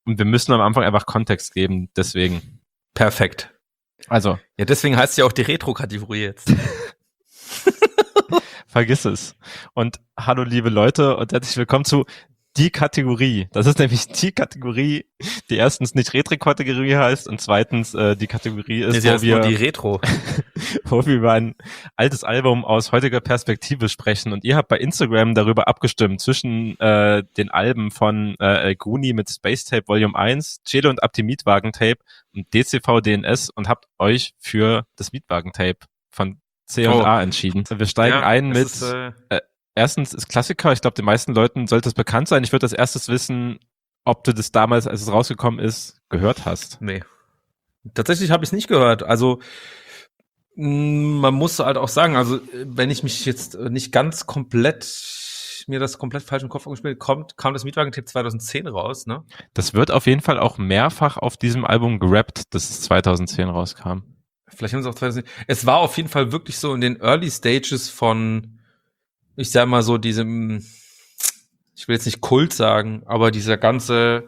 Und wir müssen am Anfang einfach Kontext geben, deswegen. Perfekt. Also. Ja, deswegen heißt ja auch die Retro-Kategorie jetzt. Vergiss es. Und hallo liebe Leute und herzlich willkommen zu die Kategorie. Das ist nämlich die Kategorie, die erstens nicht Retro-Kategorie heißt und zweitens die Kategorie ist, wo wir die Retro. wo wir über ein altes Album aus heutiger Perspektive sprechen. Und ihr habt bei Instagram darüber abgestimmt zwischen den Alben von Guni mit Space Tape Volume 1, Celo und Abdi Mietwagen-Tape und DCV DNS und habt euch für das Mietwagen-Tape von C&A entschieden. Wir steigen ein mit erstens ist Klassiker. Ich glaube, den meisten Leuten sollte es bekannt sein. Ich würde als erstes wissen, ob du das damals, als es rausgekommen ist, gehört hast. Nee. Tatsächlich habe ich es nicht gehört. Also man muss halt auch sagen, also wenn ich mich jetzt nicht ganz komplett, mir das komplett falsch im Kopf angespielt, kam das Mietwagen-Tape 2010 raus, ne? Das wird auf jeden Fall auch mehrfach auf diesem Album gerappt, dass es 2010 rauskam. Vielleicht haben sie auch 2010. Es war auf jeden Fall wirklich so in den Early Stages von, ich sag mal so, diesem, ich will jetzt nicht Kult sagen, aber dieser ganze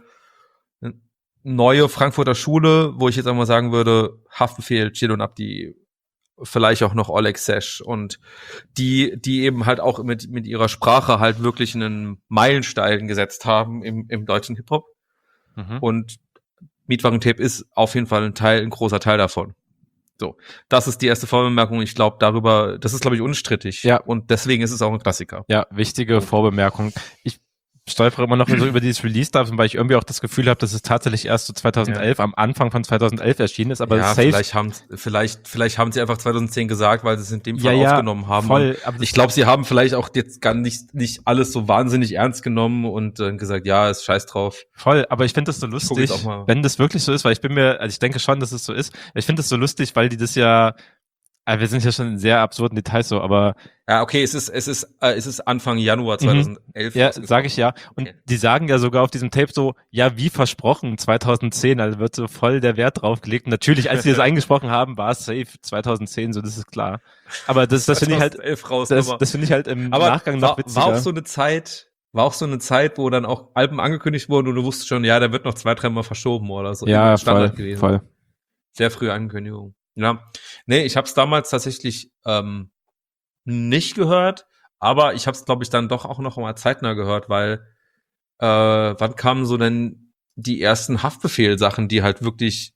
neue Frankfurter Schule, wo ich jetzt einmal sagen würde, Haftbefehl, Celo und Abdi, vielleicht auch noch Oleg Sesh und die eben halt auch mit ihrer Sprache halt wirklich einen Meilenstein gesetzt haben im deutschen Hip-Hop. Mhm. Und Mietwagen-Tape ist auf jeden Fall ein großer Teil davon. So, das ist die erste Vorbemerkung. Ich glaube, das ist, glaube ich, unstrittig. Ja. Und deswegen ist es auch ein Klassiker. Ja, wichtige Vorbemerkung. Ich stolpere immer noch so über dieses Release-Datum, weil ich irgendwie auch das Gefühl habe, dass es tatsächlich erst so 2011, am Anfang von 2011 erschienen ist. Aber ja, safe vielleicht haben sie einfach 2010 gesagt, weil sie es in dem Fall aufgenommen haben. Voll, aber ich glaube, sie haben vielleicht auch jetzt gar nicht alles so wahnsinnig ernst genommen und gesagt, ja, ist scheiß drauf. Voll, aber ich finde das so lustig, wenn das wirklich so ist, weil ich denke schon, dass es so ist. Ich finde das so lustig, weil die das ja, wir sind ja schon in sehr absurden Details so, aber ja, okay, es ist Anfang Januar 2011. Ja, sage ich ja. Und die sagen ja sogar auf diesem Tape so, ja, wie versprochen, 2010, also wird so voll der Wert draufgelegt. Und natürlich, als sie das eingesprochen haben, war es safe 2010, so, das ist klar. Aber das finde ich halt, das finde ich halt im Nachgang noch witziger. War auch so eine Zeit, wo dann auch Alben angekündigt wurden und du wusstest schon, ja, der wird noch 2-3 Mal verschoben oder so. Ja, Standard gewesen. Voll. Sehr frühe Ankündigung. Ja. Nee, ich habe es damals tatsächlich nicht gehört, aber ich habe es, glaube ich, dann doch auch noch mal zeitnah gehört, weil wann kamen so denn die ersten Haftbefehl-Sachen, die halt wirklich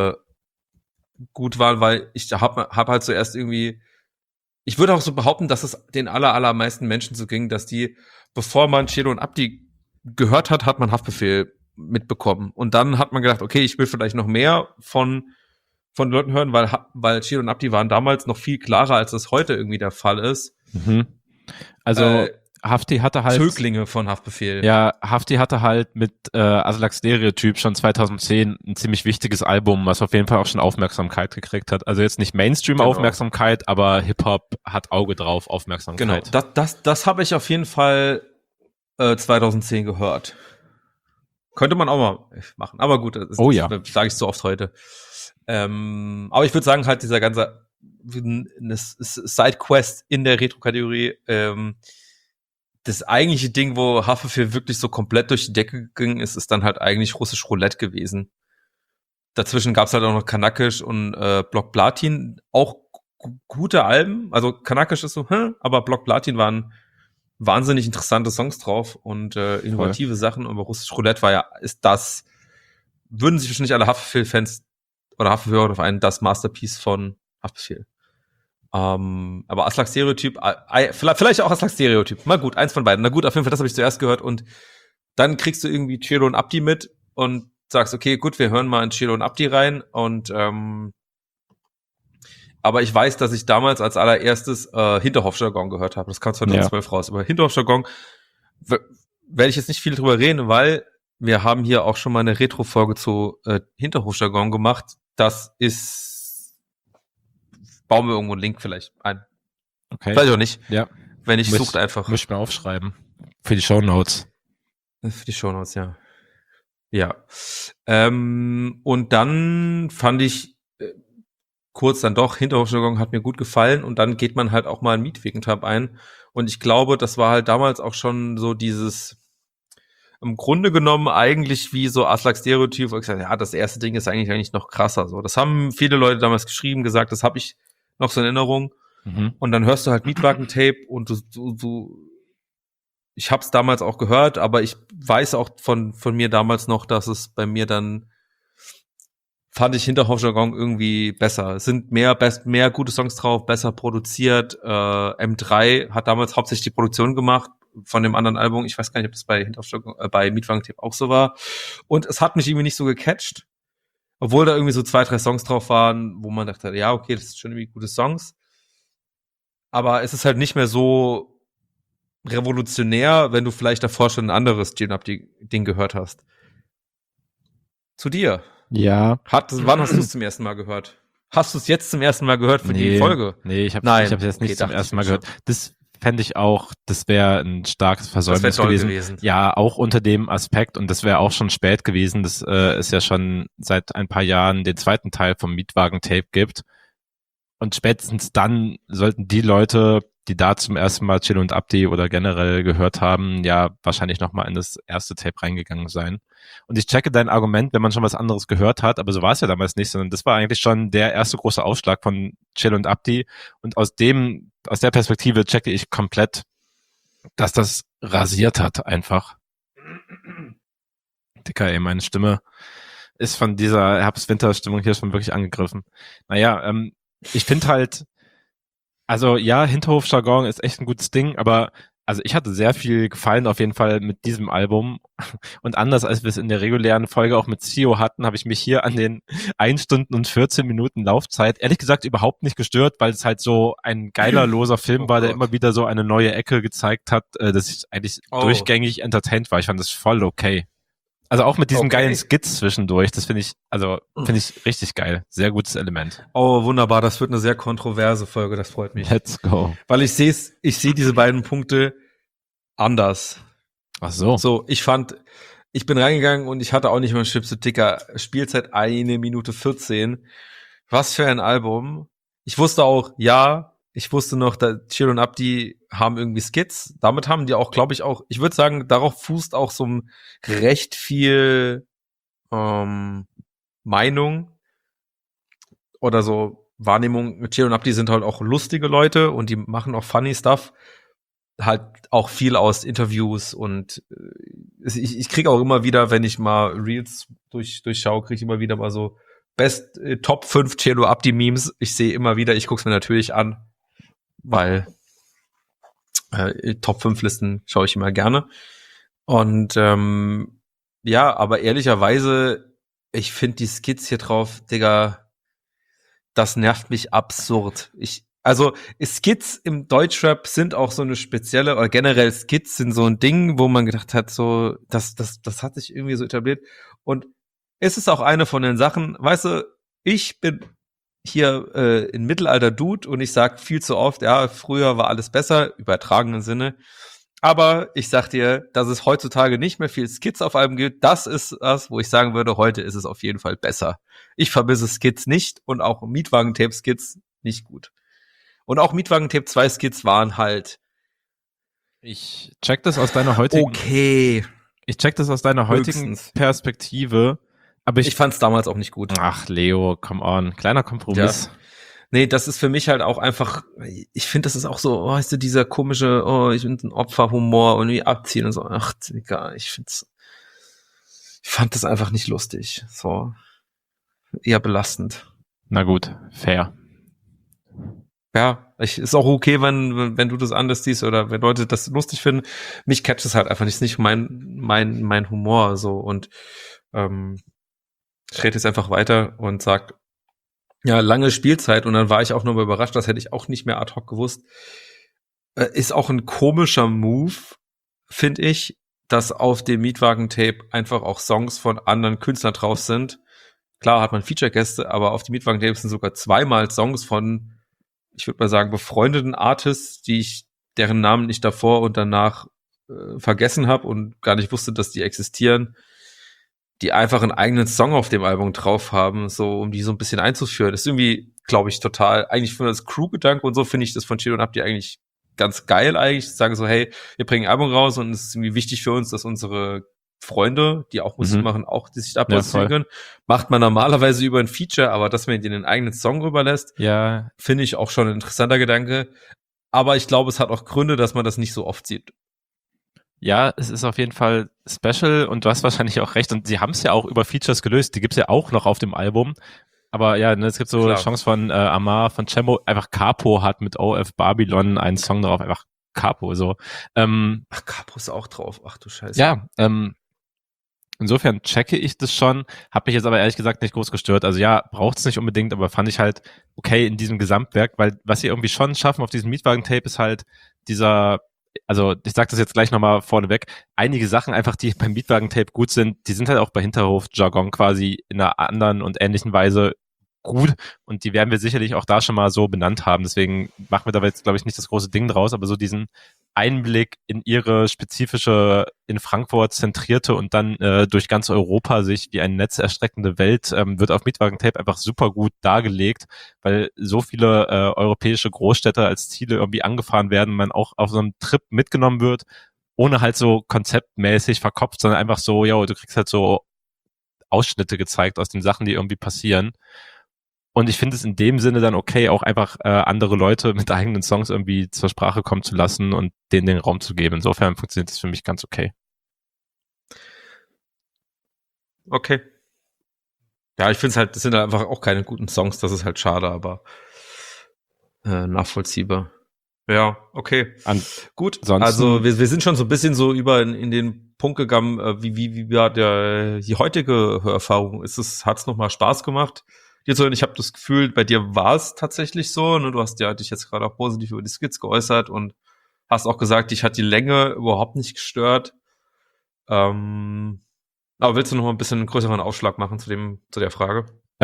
gut waren, weil ich hab halt zuerst irgendwie, ich würde auch so behaupten, dass es den allermeisten Menschen so ging, dass die, bevor man Celo und Abdi gehört hat, hat man Haftbefehl mitbekommen. Und dann hat man gedacht, okay, ich will vielleicht noch mehr von Leuten hören, weil Celo und Abdi waren damals noch viel klarer, als das heute irgendwie der Fall ist. Mhm. Also Hafti hatte halt Zöglinge von Haftbefehl. Ja, Hafti hatte halt mit Aslak Stereotyp schon 2010 ein ziemlich wichtiges Album, was auf jeden Fall auch schon Aufmerksamkeit gekriegt hat. Also jetzt nicht Mainstream-Aufmerksamkeit, aber Hip-Hop hat Auge drauf, Aufmerksamkeit. Genau, das habe ich auf jeden Fall 2010 gehört. Könnte man auch mal machen, aber gut, das sage ich so oft heute. Aber ich würde sagen, halt dieser ganze Sidequest in der Retro-Kategorie, das eigentliche Ding, wo Haftbefehl wirklich so komplett durch die Decke gegangen ist, ist dann halt eigentlich russisch Roulette gewesen. Dazwischen gab's halt auch noch Kanakisch und Block Platin, auch gute Alben. Also Kanakisch ist so, aber Block Platin waren wahnsinnig interessante Songs drauf und innovative Sachen. Aber russisch Roulette würden sich wahrscheinlich alle Haftbefehl-Fans oder Haftbefehl auf einen das Masterpiece von Haftbefehl. Aber Aslak Stereotyp, vielleicht auch Aslak Stereotyp. Mal gut, eins von beiden. Na gut, auf jeden Fall, das habe ich zuerst gehört und dann kriegst du irgendwie Celo und Abdi mit und sagst, okay, gut, wir hören mal in Celo und Abdi rein und aber ich weiß, dass ich damals als allererstes Hinterhof-Jargon gehört habe. Das kam 2012 raus. Aber Hinterhof-Jargon werde ich jetzt nicht viel drüber reden, weil wir haben hier auch schon mal eine Retro-Folge zu Hinterhof-Jargon gemacht. Das ist, bauen wir irgendwo einen Link vielleicht ein. Okay. Vielleicht auch nicht. Ja. Wenn nicht, sucht einfach. Muss ich mir aufschreiben. Für die Shownotes. Für die Shownotes, ja. Ja. Und dann fand ich kurz dann doch, Hinterhof-Jargon hat mir gut gefallen und dann geht man halt auch mal einen Mietwagen-Tab ein. Und ich glaube, das war halt damals auch schon so dieses im Grunde genommen eigentlich wie so Aslak-Stereotyp, wo ich gesagt, ja, das erste Ding ist eigentlich noch krasser. So, das haben viele Leute damals geschrieben, gesagt, das habe ich noch so in Erinnerung. Mhm. Und dann hörst du halt Mietwagen-Tape und ich habe es damals auch gehört, aber ich weiß auch von mir damals noch, dass es bei mir dann fand ich Hinterhofjargon irgendwie besser. Es sind mehr gute Songs drauf, besser produziert. M3 hat damals hauptsächlich die Produktion gemacht von dem anderen Album. Ich weiß gar nicht, ob das bei bei Mietwagen-Tape auch so war. Und es hat mich irgendwie nicht so gecatcht, obwohl da irgendwie so 2, 3 Songs drauf waren, wo man dachte, ja, okay, das ist schon irgendwie gute Songs. Aber es ist halt nicht mehr so revolutionär, wenn du vielleicht davor schon ein anderes Ding gehört hast. Zu dir. Ja. Wann hast du es zum ersten Mal gehört? Hast du es jetzt zum ersten Mal gehört für die Folge? Nee, ich habe es jetzt nicht zum ersten Mal gehört. Das fände ich auch, das wäre ein starkes Versäumnis gewesen. Ja, auch unter dem Aspekt, und das wäre auch schon spät gewesen, dass es ja schon seit ein paar Jahren den zweiten Teil vom Mietwagen-Tape gibt. Und spätestens dann sollten die Leute, die da zum ersten Mal Chill und Abdi oder generell gehört haben, ja wahrscheinlich nochmal in das erste Tape reingegangen sein. Und ich checke dein Argument, wenn man schon was anderes gehört hat, aber so war es ja damals nicht, sondern das war eigentlich schon der erste große Ausschlag von Chill und Abdi. Und aus der Perspektive checke ich komplett, dass das rasiert hat einfach. Dicker, ey, meine Stimme ist von dieser Herbst-Winter-Stimmung hier schon wirklich angegriffen. Naja, ich finde halt, also ja, Hinterhof-Jargon ist echt ein gutes Ding, aber also ich hatte sehr viel Gefallen auf jeden Fall mit diesem Album. Und anders als wir es in der regulären Folge auch mit Zio hatten, habe ich mich hier an den 1 Stunden und 14 Minuten Laufzeit ehrlich gesagt überhaupt nicht gestört, weil es halt so ein geiler, loser Film war, der immer wieder so eine neue Ecke gezeigt hat, dass ich eigentlich durchgängig entertained war. Ich fand das voll okay. Also auch mit diesem geilen Skits zwischendurch, das finde ich richtig geil. Sehr gutes Element. Oh, wunderbar, das wird eine sehr kontroverse Folge, das freut mich. Let's go. Weil ich sehe diese beiden Punkte anders. Ach so. So, ich bin reingegangen und ich hatte auch nicht mal Chips und Ticker. Spielzeit 1 Minute 14. Was für ein Album. Ich wusste auch, ich wusste noch, Chill und Abdi haben irgendwie Skits. Damit haben die auch, glaube ich, auch, ich würde sagen, darauf fußt auch so ein recht viel Meinung oder so Wahrnehmung. Chill und Abdi sind halt auch lustige Leute und die machen auch funny Stuff. Halt auch viel aus Interviews und ich kriege auch immer wieder, wenn ich mal Reels durchschaue, kriege ich immer wieder mal so Top 5 Cello Abdi Memes. Ich sehe immer wieder, ich gucke es mir natürlich an, weil Top 5 Listen schaue ich immer gerne. Und ja, aber ehrlicherweise, ich finde die Skits hier drauf, Digga, das nervt mich absurd. Also Skits im Deutschrap sind auch so eine spezielle, oder generell Skits sind so ein Ding, wo man gedacht hat, so, das hat sich irgendwie so etabliert. Und es ist auch eine von den Sachen, weißt du, ich bin hier ein Mittelalter-Dude und ich sag viel zu oft, ja, früher war alles besser, übertragenen Sinne. Aber ich sag dir, dass es heutzutage nicht mehr viel Skits auf Alben gibt, das ist das, wo ich sagen würde, heute ist es auf jeden Fall besser. Ich vermisse Skits nicht und auch Mietwagen-Tape-Skits nicht gut. Und auch Mietwagen-Tape 2 Skits waren halt. Ich check das aus deiner heutigen. Okay. Ich check das aus deiner heutigen Perspektive. Aber ich fand's damals auch nicht gut. Ach, Leo, come on. Kleiner Kompromiss. Ja. Nee, das ist für mich halt auch einfach, ich finde, das ist auch so, weißt du, dieser komische, ich bin ein Opferhumor und wie abziehen und so. Ach, egal, ich fand das einfach nicht lustig. So. Eher belastend. Na gut, fair. Ja, ist auch okay, wenn du das anders siehst oder wenn Leute das lustig finden. Mich catcht es halt einfach nicht. Ist nicht mein Humor so. Und ich rede jetzt einfach weiter und sag, ja, lange Spielzeit. Und dann war ich auch nochmal überrascht, das hätte ich auch nicht mehr ad hoc gewusst. Ist auch ein komischer Move, finde ich, dass auf dem Mietwagen-Tape einfach auch Songs von anderen Künstlern drauf sind. Klar hat man Feature-Gäste, aber auf dem Mietwagen-Tape sind sogar zweimal Songs von, ich würde mal sagen, befreundeten Artists, deren Namen ich davor und danach vergessen habe und gar nicht wusste, dass die existieren, die einfach einen eigenen Song auf dem Album drauf haben, so um die so ein bisschen einzuführen. Das ist irgendwie, glaube ich, total, eigentlich für das Crew-Gedanke und so finde ich das von Chill und Abdi eigentlich ganz geil eigentlich. Sagen so, hey, wir bringen ein Album raus und es ist irgendwie wichtig für uns, dass unsere Freunde, die auch Musik machen, auch die sich da Ja, positionieren voll. können. Macht man normalerweise über ein Feature, aber dass man den eigenen Song überlässt, Ja, finde ich auch schon ein interessanter Gedanke. Aber ich glaube, es hat auch Gründe, dass man das nicht so oft sieht. ja, es ist auf jeden Fall special und du hast wahrscheinlich auch recht. Und sie haben es ja auch über Features gelöst. Die gibt's ja auch noch auf dem Album. Aber ja, ne, es gibt so eine Klar. Chance von Amar, von Cemo, einfach Capo hat mit OF Babylon einen Song drauf, einfach Capo so. Ach, Capo ist auch drauf. Ach du Scheiße. Ja, insofern checke ich das schon, habe mich jetzt aber ehrlich gesagt nicht groß gestört. Also ja, braucht's nicht unbedingt, aber fand ich halt okay in diesem Gesamtwerk, weil was sie irgendwie schon schaffen auf diesem Mietwagen-Tape ist halt dieser, also ich sag das jetzt gleich nochmal vorneweg, einige Sachen einfach, die beim Mietwagen-Tape gut sind, die sind halt auch bei Hinterhof-Jargon quasi in einer anderen und ähnlichen Weise gut und die werden wir sicherlich auch da schon mal so benannt haben. Deswegen machen wir da jetzt, glaube ich, nicht das große Ding draus, aber so diesen Einblick in ihre spezifische, in Frankfurt zentrierte und dann durch ganz Europa sich wie ein Netz erstreckende Welt wird auf Mietwagen-Tape einfach super gut dargelegt, weil so viele europäische Großstädte als Ziele irgendwie angefahren werden, man auch auf so einem Trip mitgenommen wird, ohne halt so konzeptmäßig verkopft, sondern einfach so, ja, du kriegst halt so Ausschnitte gezeigt aus den Sachen, die irgendwie passieren. Und ich finde es in dem Sinne dann okay, auch einfach andere Leute mit eigenen Songs irgendwie zur Sprache kommen zu lassen und denen den Raum zu geben. Insofern funktioniert das für mich ganz okay. Okay. Ja, ich finde es halt, das sind halt einfach auch keine guten Songs, das ist halt schade, aber nachvollziehbar. Ja, okay. Gut, Ansonsten, also wir sind schon so ein bisschen so über in den Punkt gegangen, wie war die heutige Hörerfahrung? Hat's nochmal Spaß gemacht? Dir zu hören? Ich habe das Gefühl, bei dir war es tatsächlich so, ne? Du hast ja dich jetzt gerade auch positiv über die Skits geäußert und hast auch gesagt, dich hat die Länge überhaupt nicht gestört. Aber willst du noch mal ein bisschen einen größeren Aufschlag machen zu der Frage?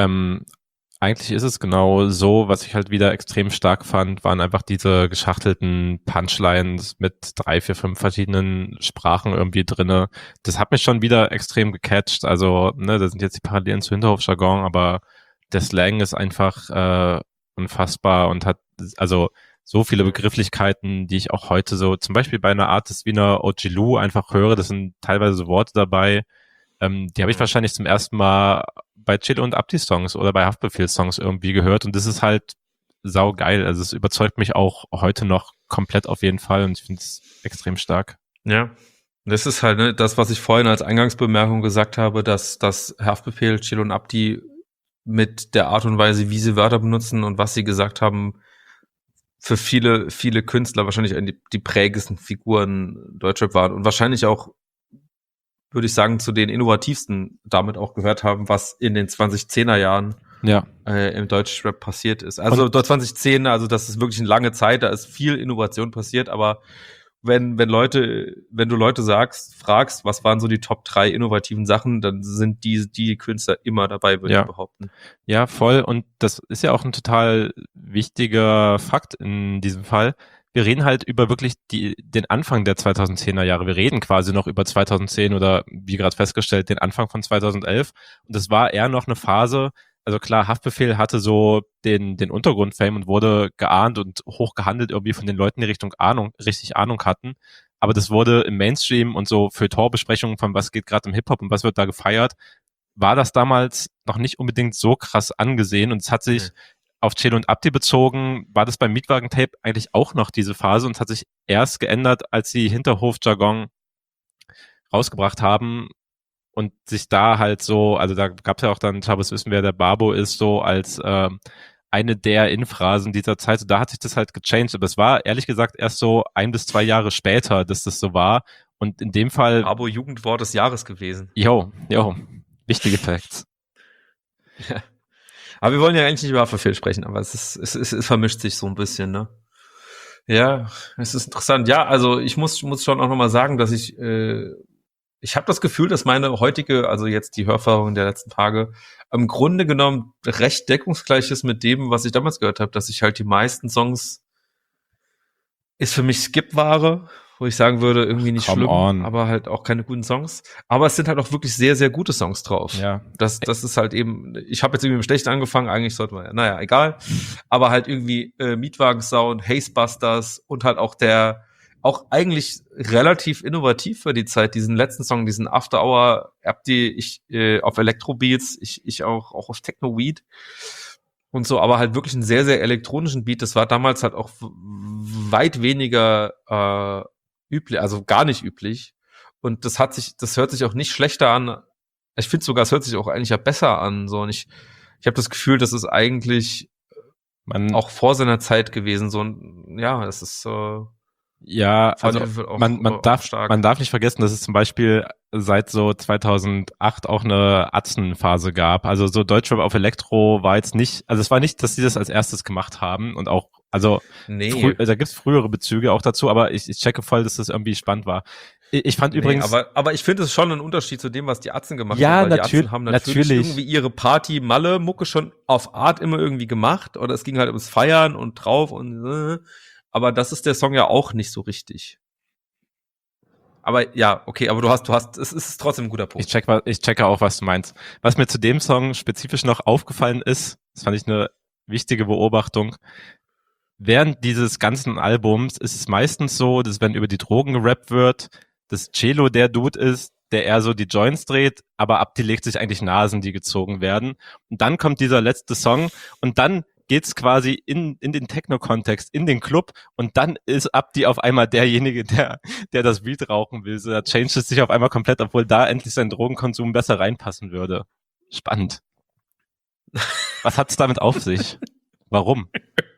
eigentlich ist es genau so, was ich halt wieder extrem stark fand, waren einfach diese geschachtelten Punchlines mit 3, 4, 5 verschiedenen Sprachen irgendwie drinne. Das hat mich schon wieder extrem gecatcht. Also, ne, da sind jetzt die Parallelen zu Hinterhofjargon, aber der Slang ist einfach unfassbar und hat also so viele Begrifflichkeiten, die ich auch heute so, zum Beispiel bei einer Artist wie einer Ojilu einfach höre, das sind teilweise so Worte dabei, die habe ich wahrscheinlich zum ersten Mal bei Chill und Abdi Songs oder bei Haftbefehl Songs irgendwie gehört und das ist halt saugeil. Also es überzeugt mich auch heute noch komplett auf jeden Fall und ich finde es extrem stark. Ja. Das ist halt, ne, das, was ich vorhin als Eingangsbemerkung gesagt habe, dass Haftbefehl, Chill und Abdi mit der Art und Weise, wie sie Wörter benutzen und was sie gesagt haben, für viele, viele Künstler wahrscheinlich die prägendsten Figuren Deutschrap waren und wahrscheinlich auch, würde ich sagen, zu den innovativsten damit auch gehört haben, was in den 2010er Jahren im Deutschrap passiert ist. Also dort 2010, also das ist wirklich eine lange Zeit, da ist viel Innovation passiert, aber wenn du Leute fragst, was waren so die Top 3 innovativen Sachen, dann sind die Künstler immer dabei, würde ich behaupten. Ja, voll. Und das ist ja auch ein total wichtiger Fakt in diesem Fall. Wir reden halt über wirklich den Anfang der 2010er Jahre. Wir reden quasi noch über 2010 oder wie gerade festgestellt, den Anfang von 2011. Und das war eher noch eine Phase, also klar, Haftbefehl hatte so den Untergrundfame und wurde geahnt und hoch gehandelt irgendwie von den Leuten, die richtig Ahnung hatten. Aber das wurde im Mainstream und so für Torbesprechungen von was geht gerade im Hip-Hop und was wird da gefeiert, war das damals noch nicht unbedingt so krass angesehen und es hat sich auf Chill und Abdi bezogen, war das beim Mietwagen-Tape eigentlich auch noch diese Phase und es hat sich erst geändert, als sie Hinterhof-Jargon rausgebracht haben und sich da halt so, also da gab es ja auch dann, Chabos wissen, wer der Babo ist, so als eine der Inphrasen dieser Zeit. So, da hat sich das halt gechanged, aber es war ehrlich gesagt erst so 1 bis 2 Jahre später, dass das so war. Und in dem Fall. Babo Jugendwort des Jahres gewesen. Jo, wichtige Facts. Ja. Aber wir wollen ja eigentlich nicht über Haftbefehl sprechen, aber es vermischt sich so ein bisschen, ne? Ja, es ist interessant. Ja, also ich muss schon auch nochmal sagen, dass ich habe das Gefühl, dass meine heutige, also jetzt die Hörerfahrung der letzten Tage, im Grunde genommen recht deckungsgleich ist mit dem, was ich damals gehört habe, dass ich halt die meisten Songs ist für mich Skip-Ware, wo ich sagen würde, irgendwie nicht schlimm, aber halt auch keine guten Songs. Aber es sind halt auch wirklich sehr, sehr gute Songs drauf. Ja. Das ist halt eben, ich habe jetzt irgendwie mit schlecht angefangen, eigentlich sollte man, naja, egal. Aber halt irgendwie Mietwagen-Sound, Hazebusters und halt auch auch eigentlich relativ innovativ für die Zeit. Diesen letzten Song, diesen After Hour, auf Electro-Beats, ich auch auf Techno-Weed und so, aber halt wirklich einen sehr, sehr elektronischen Beat. Das war damals halt auch weit weniger üblich, also gar nicht üblich. Und das hört sich auch nicht schlechter an. Ich finde sogar, es hört sich auch eigentlich ja besser an. So, und ich habe das Gefühl, das ist eigentlich auch vor seiner Zeit gewesen. So, und ja, es ist ja, also auch, man darf nicht vergessen, dass es zum Beispiel seit so 2008 auch eine Atzen-Phase gab. Also so Deutschrap auf Elektro war jetzt nicht, also es war nicht, dass sie das als erstes gemacht haben und auch, also da gibt's frühere Bezüge auch dazu, aber ich checke voll, dass das irgendwie spannend war. Ich fand übrigens, aber ich finde es schon ein Unterschied zu dem, was die Atzen gemacht ja, haben, weil die Atzen haben natürlich irgendwie ihre Party-Malle-Mucke schon auf Art immer irgendwie gemacht, oder es ging halt ums Feiern und drauf und aber das ist der Song ja auch nicht so richtig. Aber ja, okay, aber es ist trotzdem ein guter Punkt. Ich checke auch, was du meinst. Was mir zu dem Song spezifisch noch aufgefallen ist, das fand ich eine wichtige Beobachtung, während dieses ganzen Albums ist es meistens so, dass wenn über die Drogen gerappt wird, dass Celo der Dude ist, der eher so die Joints dreht, aber Abdi legt sich eigentlich Nasen, die gezogen werden. Und dann kommt dieser letzte Song und dann geht's quasi in den Techno-Kontext, in den Club und dann ist Abdi auf einmal derjenige, der das Weed rauchen will. So, da changed es sich auf einmal komplett, obwohl da endlich sein Drogenkonsum besser reinpassen würde. Spannend. Was hat's damit auf sich? Warum?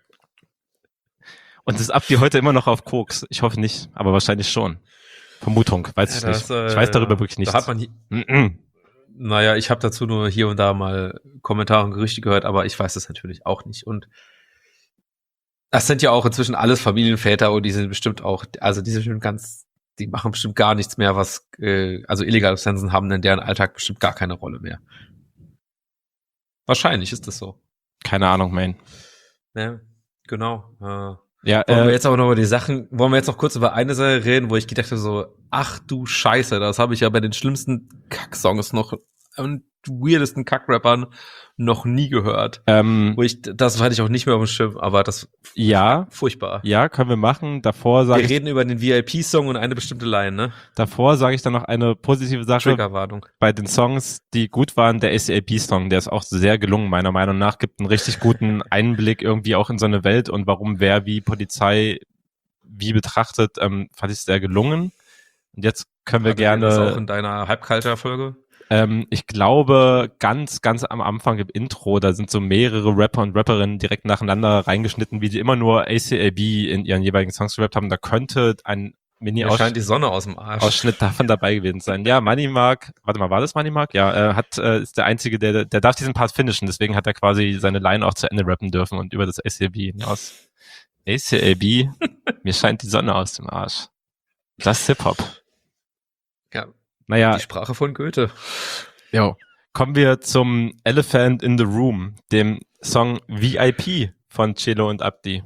Und ist Abdi heute immer noch auf Koks? Ich hoffe nicht, aber wahrscheinlich schon. Vermutung, weiß ich nicht. Ich weiß darüber wirklich nichts. Da hat man naja, ich habe dazu nur hier und da mal Kommentare und Gerüchte gehört, aber ich weiß das natürlich auch nicht. Und das sind ja auch inzwischen alles Familienväter und die sind bestimmt auch, also die machen bestimmt gar nichts mehr, was, also illegale Substanzen haben in deren Alltag bestimmt gar keine Rolle mehr. Wahrscheinlich ist das so. Keine Ahnung, man. Ja, genau. Ja, wollen wir jetzt noch kurz über eine Sache reden, wo ich gedacht habe so, ach du Scheiße, das habe ich ja bei den schlimmsten Kack-Songs und weirdesten Kack-Rappern noch nie gehört. Das hatte ich auch nicht mehr auf dem Schirm, aber das furchtbar. Ja, können wir machen. Wir reden über den VIP-Song und eine bestimmte Line, ne? Davor sage ich dann noch eine positive Sache. Triggerwarnung. Bei den Songs, die gut waren, der ACAB-Song, der ist auch sehr gelungen, meiner Meinung nach, gibt einen richtig guten Einblick irgendwie auch in so eine Welt und warum wer wie Polizei wie betrachtet, fand ich sehr gelungen. Und jetzt können wir gerne... Das auch in deiner Hype-Culture-Folge? Ich glaube, ganz am Anfang im Intro, da sind so mehrere Rapper und Rapperinnen direkt nacheinander reingeschnitten, wie die immer nur ACAB in ihren jeweiligen Songs gerappt haben. Da könnte ein scheint die Sonne aus dem Arsch. Ausschnitt davon dabei gewesen sein. Ja, Money Mark, warte mal, war das Money Mark? Ja, ist der Einzige, der darf diesen Part finishen, deswegen hat er quasi seine Line auch zu Ende rappen dürfen und über das ACAB hinaus. ACAB, mir scheint die Sonne aus dem Arsch. Das ist Hip-Hop. Ja. Naja. Die Sprache von Goethe. Jo. Kommen wir zum Elephant in the Room, dem Song VIP von Celo und Abdi.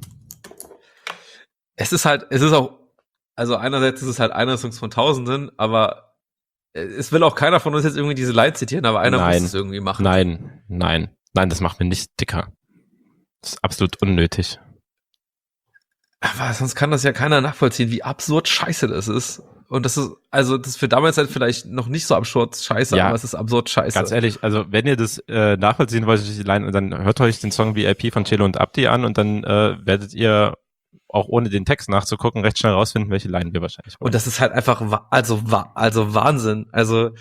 Es ist auch, also einerseits ist es halt einer Songs von Tausenden, aber es will auch keiner von uns jetzt irgendwie diese Line zitieren, aber einer muss es irgendwie machen. Nein, das macht mir nicht dicker. Das ist absolut unnötig. Aber sonst kann das ja keiner nachvollziehen, wie absurd scheiße das ist. Und das ist für damals halt vielleicht noch nicht so absurd scheiße, ja, aber es ist absurd scheiße. Ganz ehrlich, also wenn ihr das nachvollziehen wollt, dann hört euch den Song VIP von Celo und Abdi an und dann werdet ihr auch ohne den Text nachzugucken recht schnell rausfinden, welche Line wir wahrscheinlich wollen. Und das ist halt einfach, also Wahnsinn. Also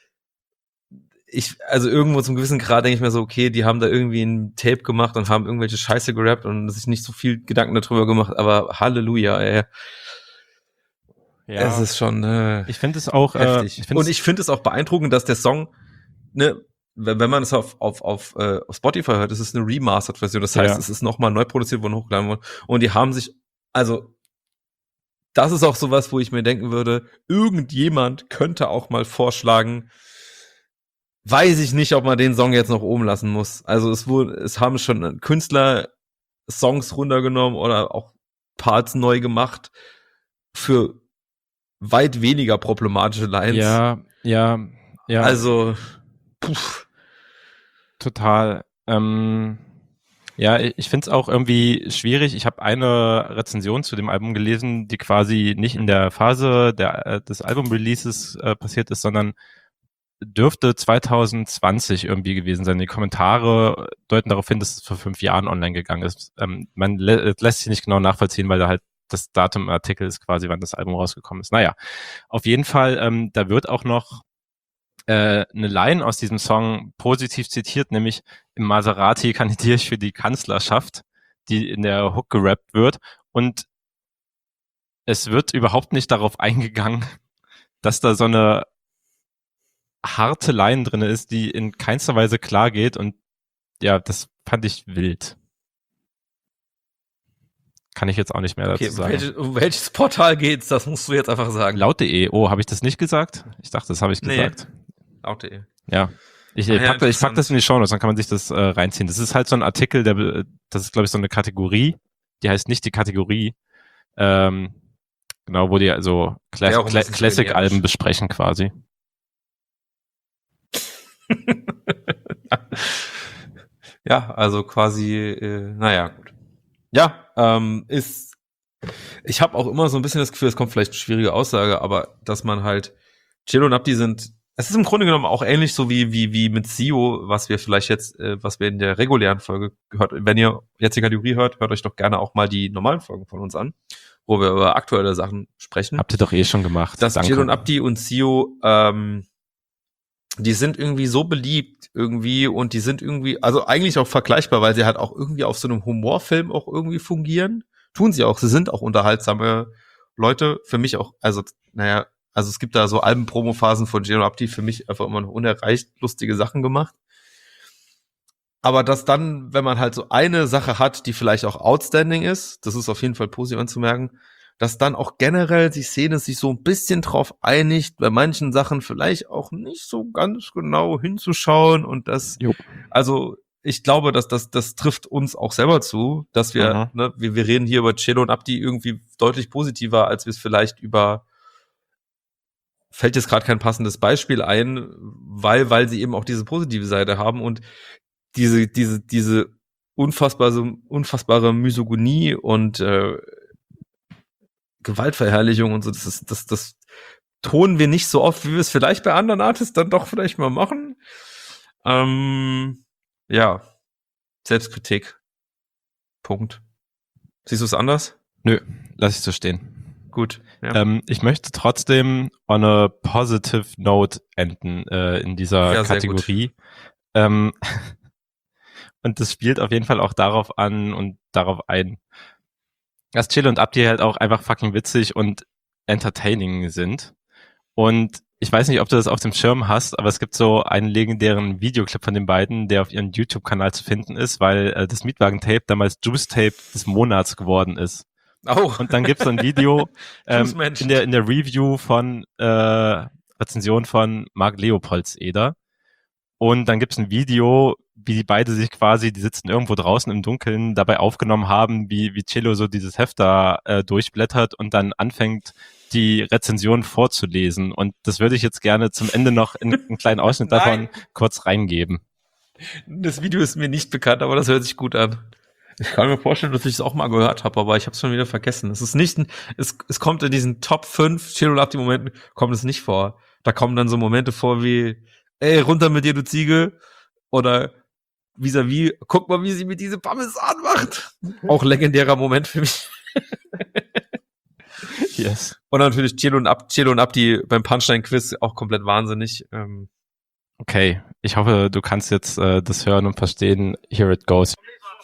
irgendwo zum gewissen Grad denke ich mir so, okay, die haben da irgendwie ein Tape gemacht und haben irgendwelche Scheiße gerappt und sich nicht so viel Gedanken darüber gemacht, aber Halleluja, ey. Ja. Es ist schon ich finde es auch heftig. Ich finde es auch beeindruckend, dass der Song, ne, wenn man es auf Spotify hört, ist es eine Remastered-Version. Das heißt, es ist nochmal neu produziert worden, hochgeladen worden. Und die haben sich, also das ist auch sowas, wo ich mir denken würde, irgendjemand könnte auch mal vorschlagen, weiß ich nicht, ob man den Song jetzt noch oben lassen muss. Also es haben schon Künstler Songs runtergenommen oder auch Parts neu gemacht für weit weniger problematische Lines. Ja. Also, total. Ja, ich finde es auch irgendwie schwierig. Ich habe eine Rezension zu dem Album gelesen, die quasi nicht in der Phase des Album-Releases passiert ist, sondern dürfte 2020 irgendwie gewesen sein. Die Kommentare deuten darauf hin, dass es vor 5 Jahren online gegangen ist. Man lässt sich nicht genau nachvollziehen, weil da halt das Datum im Artikel ist quasi, wann das Album rausgekommen ist. Naja, auf jeden Fall, da wird auch noch eine Line aus diesem Song positiv zitiert, nämlich im Maserati kandidiere ich für die Kanzlerschaft, die in der Hook gerappt wird. Und es wird überhaupt nicht darauf eingegangen, dass da so eine harte Line drin ist, die in keinster Weise klar geht. Und ja, das fand ich wild. Kann ich jetzt auch nicht mehr dazu sagen. Welches Portal geht's? Das musst du jetzt einfach sagen. Laut.de. Oh, habe ich das nicht gesagt? Ich dachte, das habe ich gesagt. Laut.de. Ja. Ich pack das in die Shownotes, dann kann man sich das reinziehen. Das ist halt so ein Artikel, das ist, glaube ich, so eine Kategorie. Die heißt nicht die Kategorie. Genau, wo die also Classic-Alben besprechen quasi. Ja, also quasi, naja, gut. Ja, ich habe auch immer so ein bisschen das Gefühl, es kommt vielleicht eine schwierige Aussage, aber dass man halt, Cello und Abdi es ist im Grunde genommen auch ähnlich so wie mit Sio, was wir vielleicht jetzt, was wir in der regulären Folge gehört, wenn ihr jetzt die Kategorie hört euch doch gerne auch mal die normalen Folgen von uns an, wo wir über aktuelle Sachen sprechen. Habt ihr doch eh schon gemacht. Dass Cello und Abdi und Sio, die sind irgendwie so beliebt irgendwie und die sind irgendwie, also eigentlich auch vergleichbar, weil sie halt auch irgendwie auf so einem Humorfilm auch irgendwie fungieren. Tun sie auch, sie sind auch unterhaltsame Leute. Für mich auch, also es gibt da so Alben-Promo-Phasen von Cello und Abdi, für mich einfach immer noch unerreicht lustige Sachen gemacht. Aber dass dann, wenn man halt so eine Sache hat, die vielleicht auch outstanding ist, das ist auf jeden Fall positiv anzumerken, dass dann auch generell die Szene sich so ein bisschen drauf einigt, bei manchen Sachen vielleicht auch nicht so ganz genau hinzuschauen und das, also ich glaube, dass das trifft uns auch selber zu, dass wir, wir reden hier über Cello und Abdi irgendwie deutlich positiver, als wir es vielleicht fällt jetzt gerade kein passendes Beispiel ein, weil sie eben auch diese positive Seite haben und diese unfassbare Misogynie und Gewaltverherrlichung und so, das tonen wir nicht so oft, wie wir es vielleicht bei anderen Artists dann doch vielleicht mal machen. Ja, Selbstkritik. Punkt. Siehst du es anders? Nö, lass ich so stehen. Gut. Ja. Ich möchte trotzdem on a positive note enden in dieser Kategorie. Und das spielt auf jeden Fall auch darauf an und darauf ein, dass Cello und Abdi halt auch einfach fucking witzig und entertaining sind. Und ich weiß nicht, ob du das auf dem Schirm hast, aber es gibt so einen legendären Videoclip von den beiden, der auf ihrem YouTube-Kanal zu finden ist, weil das Mietwagen-Tape damals Juice-Tape des Monats geworden ist. Oh. Und dann gibt's so ein Video in der Review von Rezension von Marc Leopoldseder. Und dann gibt's ein Video, wie die beide sich quasi, die sitzen irgendwo draußen im Dunkeln, dabei aufgenommen haben, wie Cello so dieses Heft da durchblättert und dann anfängt, die Rezension vorzulesen. Und das würde ich jetzt gerne zum Ende noch in einen kleinen Ausschnitt davon kurz reingeben. Das Video ist mir nicht bekannt, aber das hört sich gut an. Ich kann mir vorstellen, dass ich es auch mal gehört habe, aber ich habe es schon wieder vergessen. Es ist nicht, es kommt in diesen Top 5 Cello und Abdi Momenten kommt es nicht vor. Da kommen dann so Momente vor wie, ey, runter mit dir, du Ziege. Oder vis-à-vis, guck mal, wie sie mit diese Parmesan macht. Auch legendärer Moment für mich. Yes. Und natürlich Cello und Abdi beim Punchline-Quiz auch komplett wahnsinnig. Okay, ich hoffe, du kannst jetzt das hören und verstehen. Here it goes.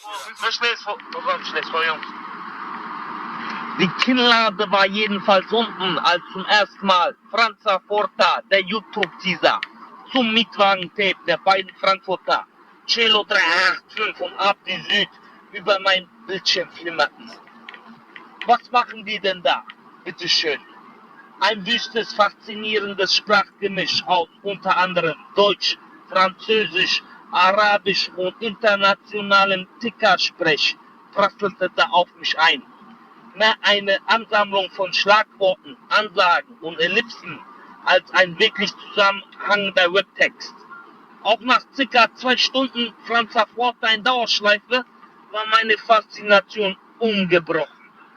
Die Kinnlade war jedenfalls unten, als zum ersten Mal Franza Forta, der YouTube-Teaser, zum Mietwagen-Tape der beiden Frankfurter, Cello 385 und Abdi Süd über mein Bildschirm flimmerten. Was machen die denn da? Bitteschön. Ein wüstes, faszinierendes Sprachgemisch aus unter anderem Deutsch, Französisch, Arabisch und internationalem Tickersprech prasselte da auf mich ein. Mehr eine Ansammlung von Schlagworten, Ansagen und Ellipsen als ein wirklich zusammenhängender Webtext. Auch nach circa 2 Stunden Franza Forta in Dauerschleife war meine Faszination ungebrochen.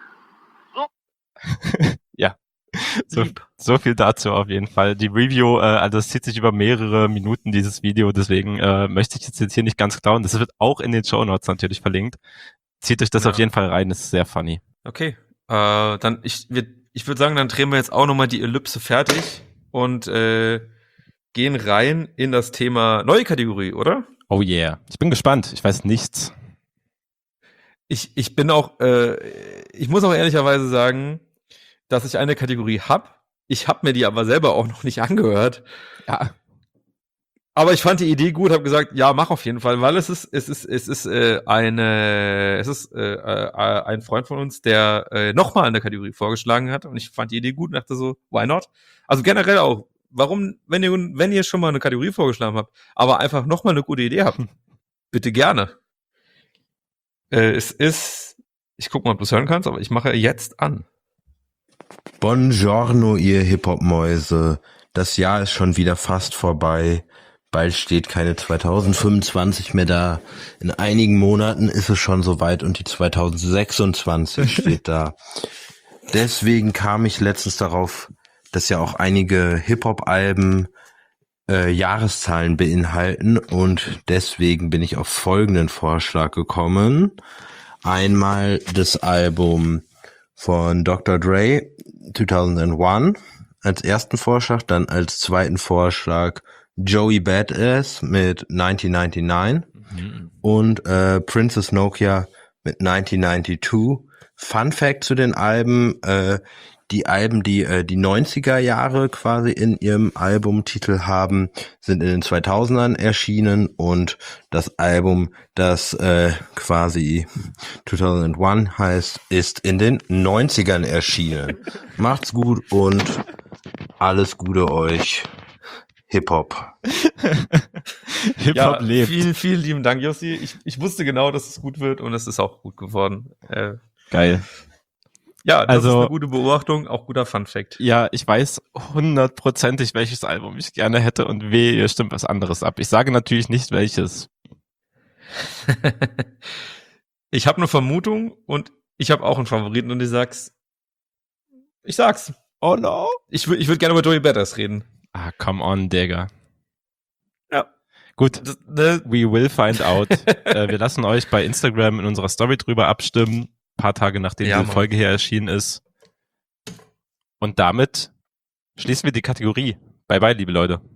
Ja, so viel dazu auf jeden Fall. Die Review, also es zieht sich über mehrere Minuten, dieses Video, deswegen möchte ich jetzt hier nicht ganz klauen. Das wird auch in den Shownotes natürlich verlinkt. Zieht euch das auf jeden Fall rein, das ist sehr funny. Okay, dann ich würde sagen, dann drehen wir jetzt auch nochmal die Ellipse fertig und gehen rein in das Thema neue Kategorie, oder? Oh yeah, ich bin gespannt, ich weiß nichts. Ich bin auch, ich muss auch ehrlicherweise sagen, dass ich eine Kategorie hab. Ich habe mir die aber selber auch noch nicht angehört. Ja. Aber ich fand die Idee gut, habe gesagt, ja, mach auf jeden Fall, weil es ist ein Freund von uns, der nochmal eine Kategorie vorgeschlagen hat und ich fand die Idee gut und dachte so, why not? Also generell auch, warum, wenn ihr schon mal eine Kategorie vorgeschlagen habt, aber einfach nochmal eine gute Idee habt, bitte gerne. Ich guck mal, ob du es hören kannst, aber ich mache jetzt an. Buongiorno, ihr Hip-Hop-Mäuse. Das Jahr ist schon wieder fast vorbei. Bald steht keine 2025 mehr da. In einigen Monaten ist es schon soweit und die 2026 steht da. Deswegen kam ich letztens darauf, dass ja auch einige Hip-Hop-Alben Jahreszahlen beinhalten und deswegen bin ich auf folgenden Vorschlag gekommen. Einmal das Album von Dr. Dre 2001 als ersten Vorschlag, dann als zweiten Vorschlag Joey Badass mit 1999 und Princess Nokia mit 1992. Fun Fact zu den Alben, die Alben, die 90er Jahre quasi in ihrem Albumtitel haben, sind in den 2000ern erschienen und das Album, das quasi 2001 heißt, ist in den 90ern erschienen. Macht's gut und alles Gute euch. Hip-Hop. Hip-Hop lebt. Vielen, vielen lieben Dank, Jussi. Ich wusste genau, dass es gut wird und es ist auch gut geworden. Geil. Ja, das ist eine gute Beobachtung, auch guter Fun-Fact. Ja, ich weiß 100%, welches Album ich gerne hätte und ihr stimmt was anderes ab. Ich sage natürlich nicht, welches. Ich habe eine Vermutung und ich habe auch einen Favoriten und ich sag's. Oh no. Ich würd gerne über Joey Badass reden. Ah, come on, Digga. Ja. Gut, we will find out. Wir lassen euch bei Instagram in unserer Story drüber abstimmen. Paar Tage nachdem die Folge hier erschienen ist. Und damit schließen wir die Kategorie. Bye bye, liebe Leute.